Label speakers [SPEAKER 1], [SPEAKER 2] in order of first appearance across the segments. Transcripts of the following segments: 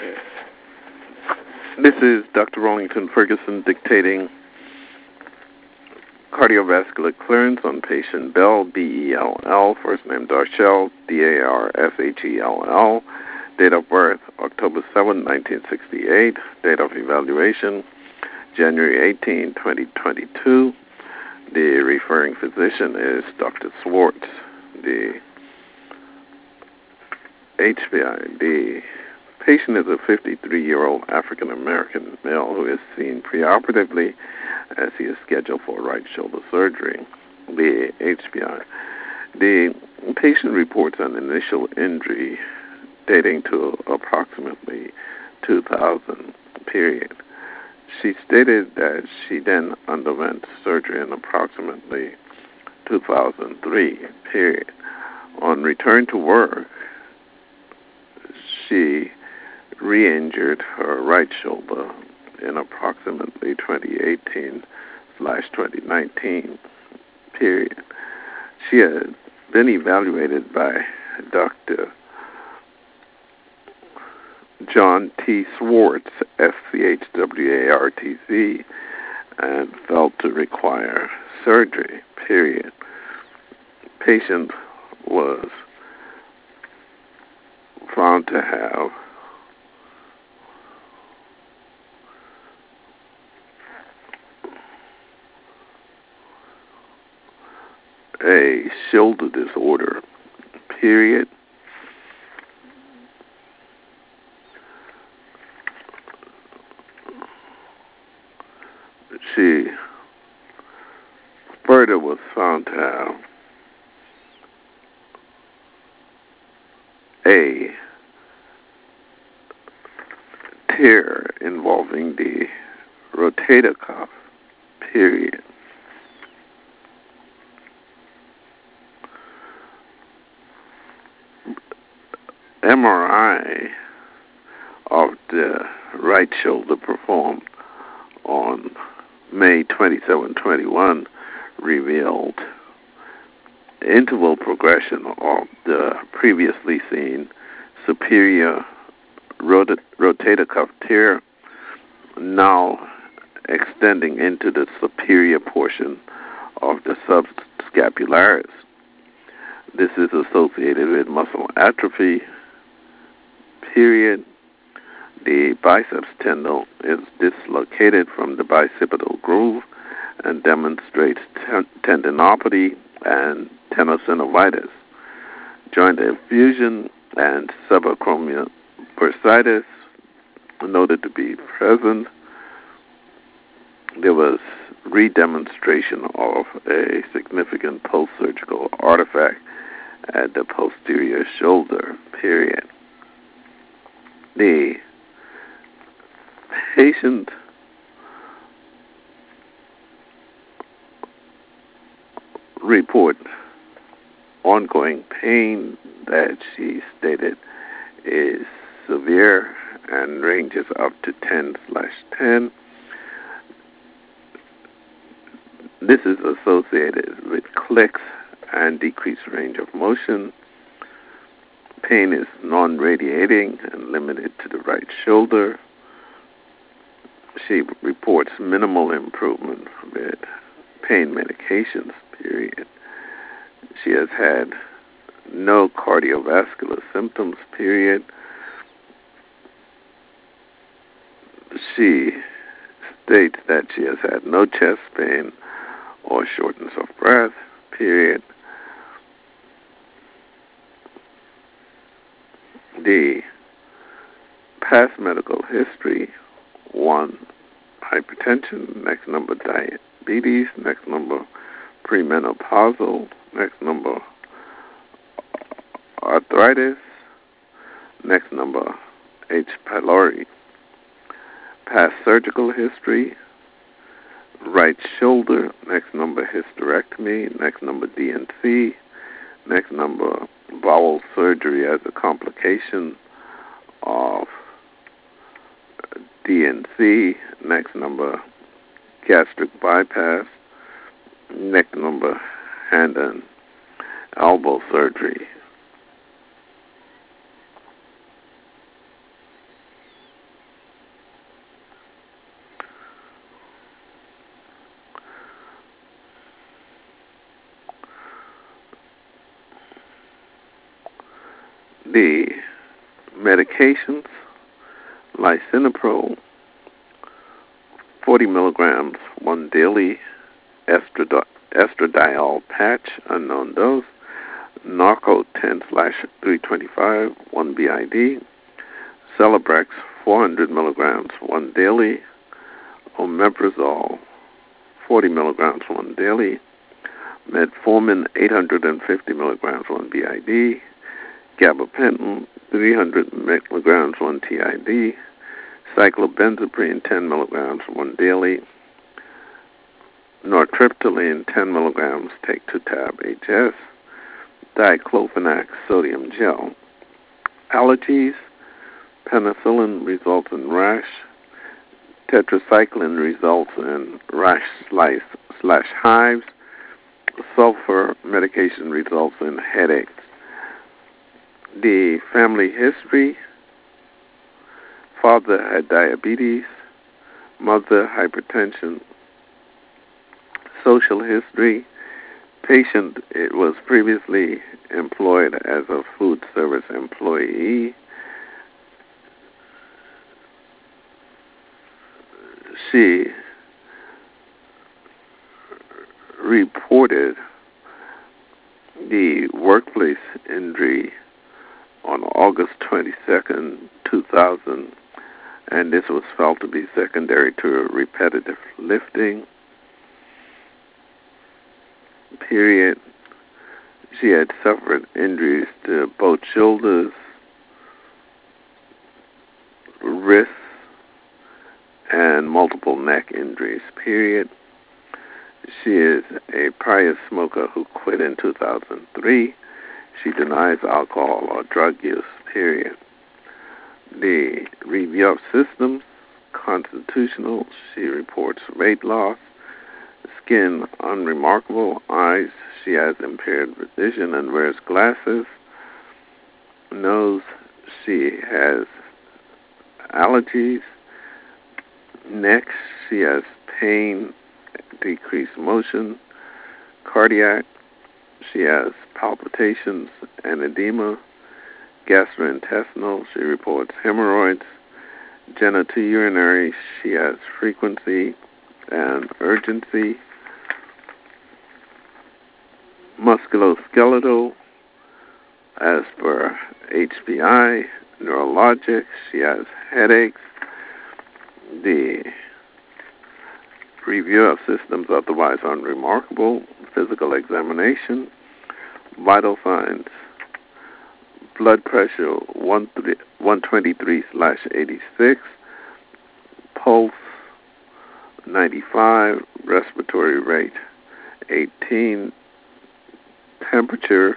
[SPEAKER 1] This is Dr. Rollington Ferguson dictating cardiovascular clearance on patient Bell, B-E-L-L, first name Darshell, D-A-R-S-H-E-L-L, date of birth October 7, 1968, date of evaluation January 18, 2022. The referring physician is Dr. Swartz. The HPI, the patient is a 53-year-old African-American male who is seen preoperatively as he is scheduled for right shoulder surgery. The HPI. The patient reports an initial injury dating to approximately 2000, period. She stated that she then underwent surgery in approximately 2003, period. On return to work, she re-injured her right shoulder in approximately 2018/2019, period. She had been evaluated by Dr. John T. Swartz, S-C-H-W-A-R-T-Z, and felt to require surgery, period. Patient was found to have a shoulder disorder, period. She further was found to have a tear involving the rotator cuff, period. MRI of the right shoulder performed on May 27, 21 revealed interval progression of the previously seen superior rotator cuff tear, now extending into the superior portion of the subscapularis. This is associated with muscle atrophy, period. The biceps tendon is dislocated from the bicipital groove and demonstrates tendinopathy and tenosynovitis. Joint effusion and subacromial bursitis noted to be present. There was redemonstration of a significant post-surgical artifact at the posterior shoulder, period. The patient report ongoing pain that she stated is severe and ranges up to 10/10. This is associated with clicks and decreased range of motion. Pain is non-radiating and limited to the right shoulder. She reports minimal improvement with pain medications, period. She has had no cardiovascular symptoms, period. She states that she has had no chest pain or shortness of breath, period. The past medical history: 1, hypertension, next number diabetes, next number premenopausal, next number arthritis, next number H. pylori. Past surgical history: right shoulder, next number hysterectomy, next number DNC, next number bowel surgery as a complication of DNC, next number gastric bypass, next number hand and elbow surgery. The medications, lisinopril, 40 milligrams, one daily, estradiol patch, unknown dose, Narco 10/325, 1 BID, Celebrex 400 milligrams, 1 daily, Omeprazole 40 milligrams, 1 daily, Metformin 850 milligrams, 1 BID, Gabapentin 300 milligrams, 1 TID, Cyclobenzaprine 10 milligrams, 1 daily, Nortriptyline 10 milligrams, take 2 tab HS, Diclofenac sodium gel. Allergies, penicillin results in rash, tetracycline results in rash/hives, sulfur medication results in headaches. The family history: father had diabetes, mother hypertension. Social history: patient was previously employed as a food service employee. She reported the workplace injury on August 22nd, 2000, and this was felt to be secondary to repetitive lifting. Period. She had suffered injuries to both shoulders, wrists, and multiple neck injuries. Period. She is a prior smoker who quit in 2003. She denies alcohol or drug use. Period. The review of systems: constitutional. She reports weight loss. Skin unremarkable. Eyes: she has impaired vision and wears glasses. Nose: she has allergies. Neck: she has pain, decreased motion. Cardiac: she has palpitations and edema. Gastrointestinal: she reports hemorrhoids. Genitourinary: she has frequency and urgency. Musculoskeletal: as per HPI. Neurologic: she has headaches. The review of systems otherwise unremarkable. Physical examination: vital signs: blood pressure 123/86, pulse 95, respiratory rate 18, temperature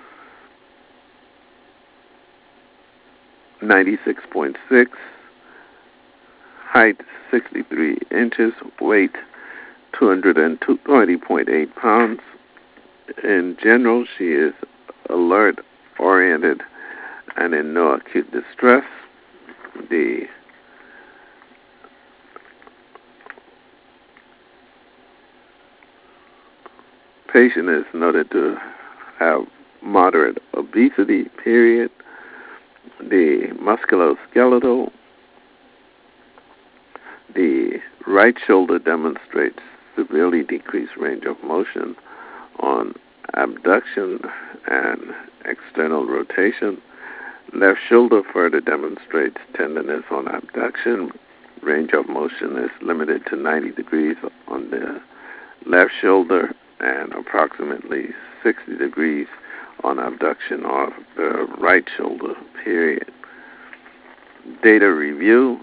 [SPEAKER 1] 96.6, height 63 inches, weight 220.8 pounds. In general, she is alert, oriented, and in no acute distress. The patient is noted to have moderate obesity. Period. The musculoskeletal: the right shoulder demonstrates severely decreased range of motion on abduction and external rotation. Left shoulder further demonstrates tenderness on abduction. Range of motion is limited to 90 degrees on the left shoulder and approximately 60 degrees on abduction of the right shoulder. Period. Data review: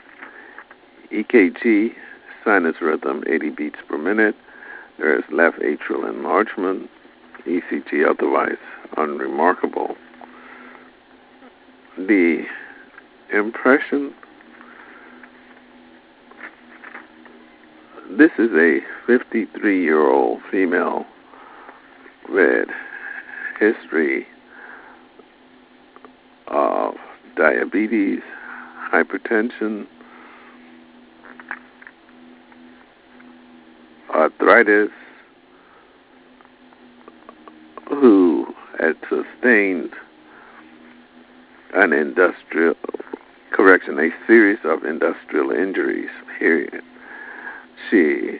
[SPEAKER 1] EKG, sinus rhythm 80 beats per minute. There is left atrial enlargement. ECG otherwise unremarkable. The impression: this is a 53-year-old female with history of diabetes, hypertension, arthritis, who had sustained a series of industrial injuries, period. She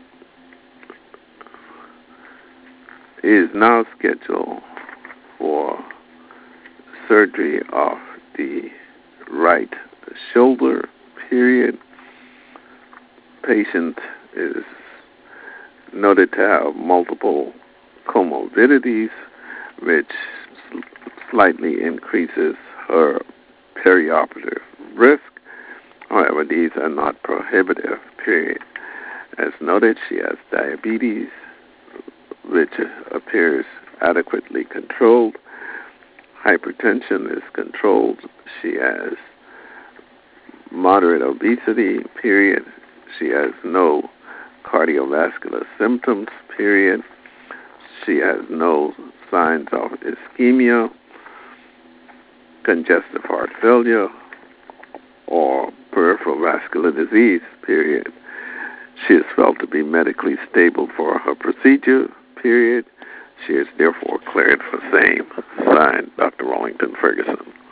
[SPEAKER 1] is now scheduled for surgery of the right shoulder, period. Patient is noted to have multiple comorbidities, which slightly increases her perioperative risk. However, these are not prohibitive, period. As noted, she has diabetes, which appears adequately controlled. Hypertension is controlled. She has moderate obesity, period. She has no cardiovascular symptoms, period. She has no signs of ischemia, congestive heart failure, or peripheral vascular disease, period. She is felt to be medically stable for her procedure, period. She is therefore cleared for same. Signed, Dr. Wallington Ferguson.